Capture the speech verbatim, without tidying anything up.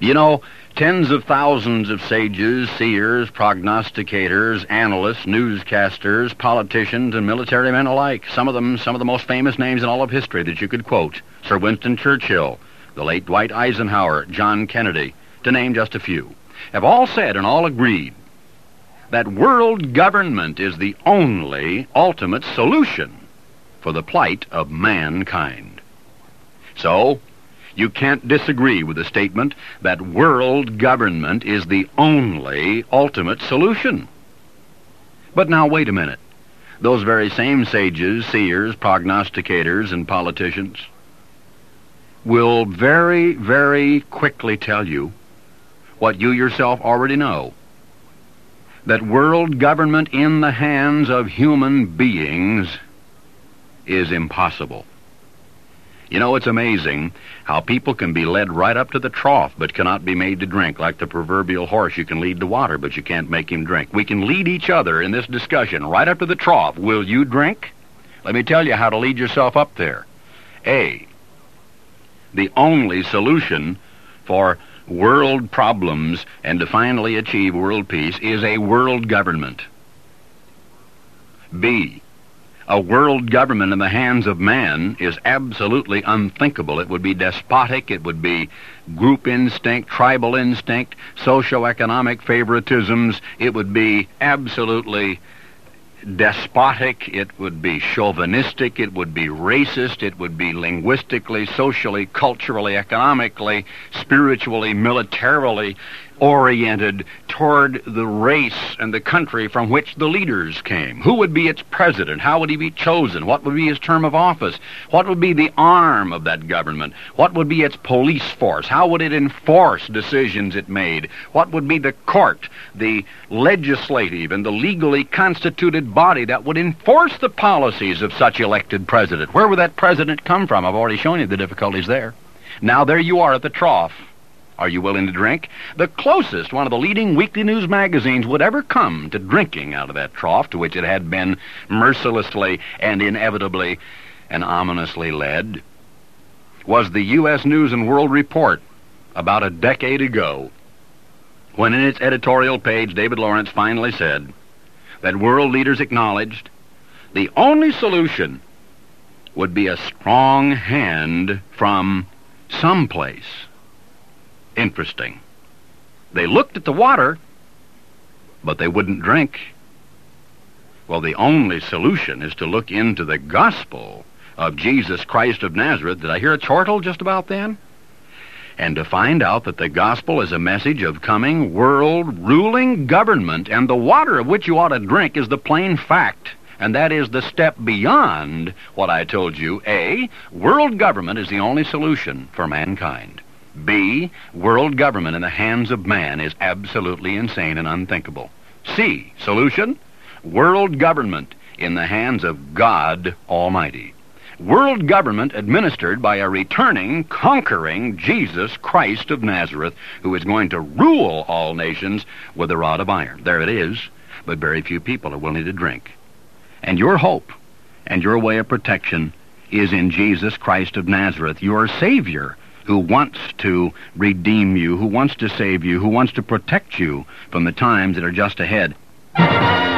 You know, tens of thousands of sages, seers, prognosticators, analysts, newscasters, politicians, and military men alike, some of them some of the most famous names in all of history that you could quote, Sir Winston Churchill, the late Dwight Eisenhower, John Kennedy, to name just a few, have all said and all agreed that world government is the only ultimate solution for the plight of mankind. So, you can't disagree with the statement that world government is the only ultimate solution. But now, wait a minute. Those very same sages, seers, prognosticators, and politicians will very, very quickly tell you what you yourself already know, that world government in the hands of human beings is impossible. You know, it's amazing how people can be led right up to the trough but cannot be made to drink. Like the proverbial horse, you can lead to water, but you can't make him drink. We can lead each other in this discussion right up to the trough. Will you drink? Let me tell you how to lead yourself up there. A, the only solution for world problems and to finally achieve world peace is a world government. B, a world government in the hands of man is absolutely unthinkable. It would be despotic, it would be group instinct, tribal instinct, socio-economic favoritisms. It would be absolutely despotic, it would be chauvinistic, it would be racist, it would be linguistically, socially, culturally, economically, spiritually, militarily oriented toward the race and the country from which the leaders came. Who would be its president? How would he be chosen? What would be his term of office? What would be the arm of that government? What would be its police force? How would it enforce decisions it made? What would be the court, the legislative and the legally constituted body that would enforce the policies of such elected president? Where would that president come from? I've already shown you the difficulties there. Now there you are at the trough. Are you willing to drink? The closest one of the leading weekly news magazines would ever come to drinking out of that trough to which it had been mercilessly and inevitably and ominously led was the U S News and World Report about a decade ago, when in its editorial page David Lawrence finally said that world leaders acknowledged the only solution would be a strong hand from someplace. Interesting. They looked at the water, but they wouldn't drink. Well, the only solution is to look into the gospel of Jesus Christ of Nazareth. Did I hear a chortle just about then? And to find out that the gospel is a message of coming world ruling government, and the water of which you ought to drink is the plain fact. And that is the step beyond what I told you. A, world government is the only solution for mankind. B, world government in the hands of man is absolutely insane and unthinkable. C, solution, world government in the hands of God Almighty. World government administered by a returning, conquering Jesus Christ of Nazareth, who is going to rule all nations with a rod of iron. There it is, but very few people are willing to drink. And your hope and your way of protection is in Jesus Christ of Nazareth, your Savior, who wants to redeem you, who wants to save you, who wants to protect you from the times that are just ahead.